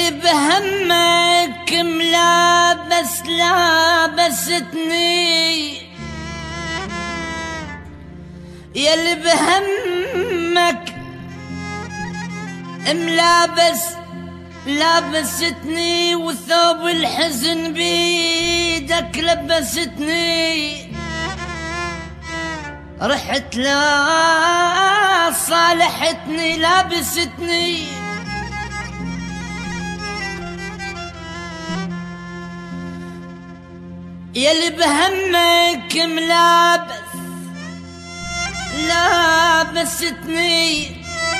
يلي بهمك ملابس لابستني، يلي بهمك ملابس لابستني، وثوب الحزن بيدك لبستني. رحت لا صالحتني لابستني، يلي بهمك ملابس لابستني،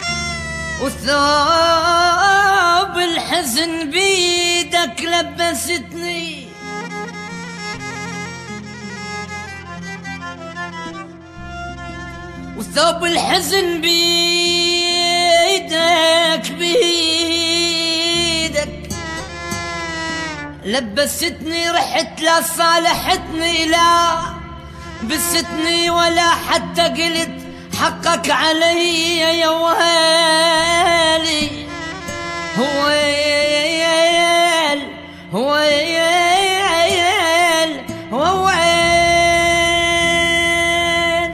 وثوب الحزن بيدك لبستني. وثوب الحزن بيدك لبستني. رحت لا صالحتني لا بستني، ولا حتى قلت حقك علي يا ويلي. هويل هويل هويل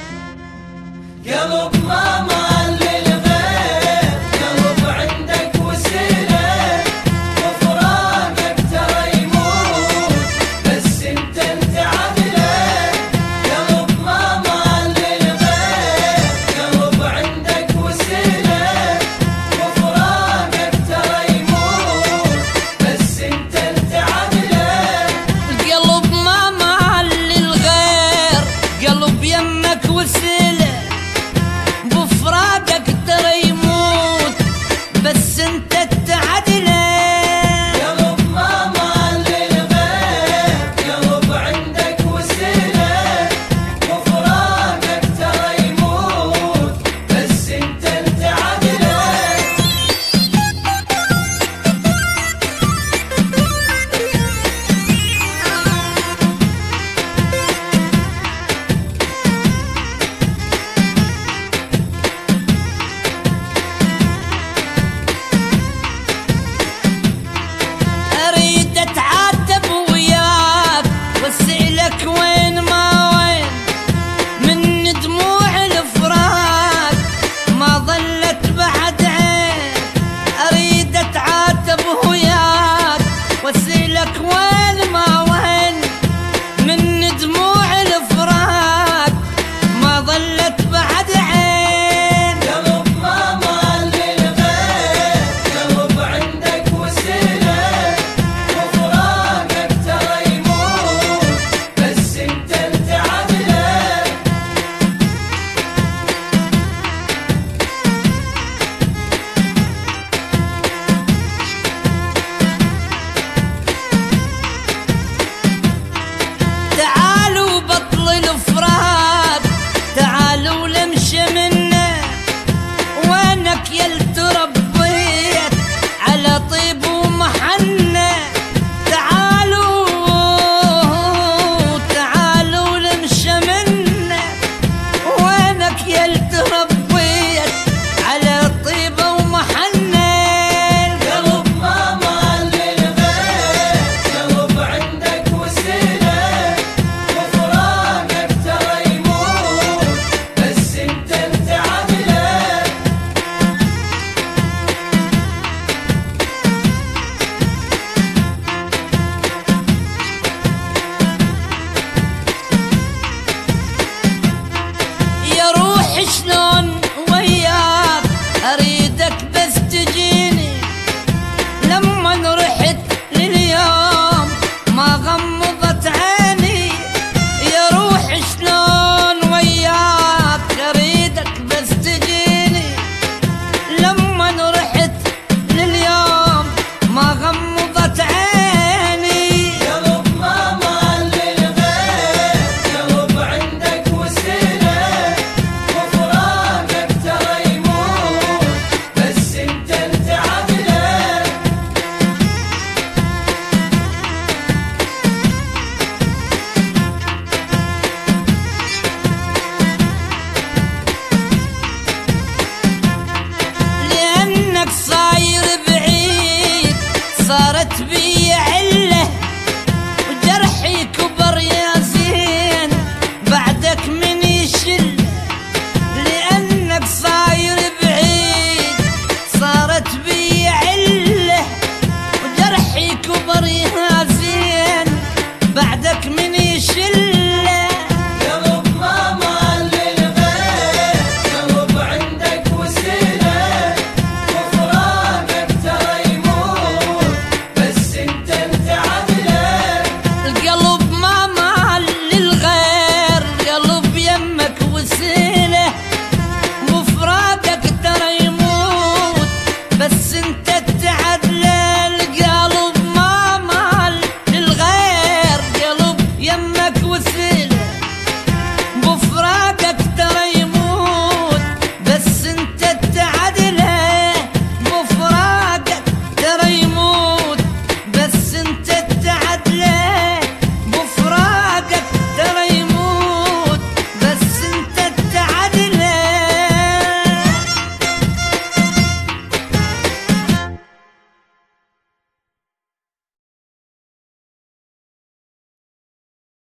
قلب ماما للغير، قلب عندك وسيلة، وفراقك ترى يموت بس انت عدله. قلب ماما للغير، قلب عندك وسيلة، وفراقك ترى يموت صارت بي علة وجرحي كبر يا زين، بعدك من يشل لأنك صاير بعيد. صارت بي علة وجرحي كبر يا